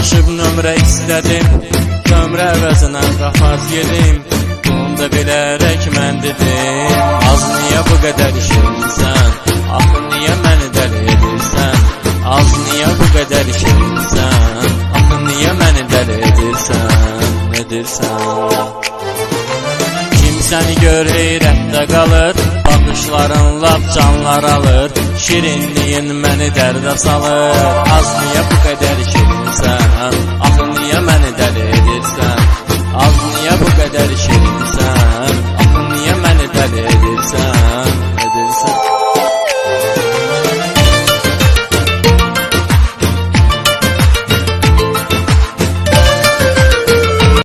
danışıb nömrə istədim, nömrə əvəzinə qafas yedim. Bunu da bilərək mən dedim, az niyə bu qədər şirinsən, axı niyə məni dəli edirsən? Az niyə bu qədər şirinsən, axı niyə məni dəli edirsən? Səni gör heyrətdə qalır, baxışların lap canlar alır, şirinliyin məni dərdə salır. Az niyə bu qədər şirinsən, axı niyə məni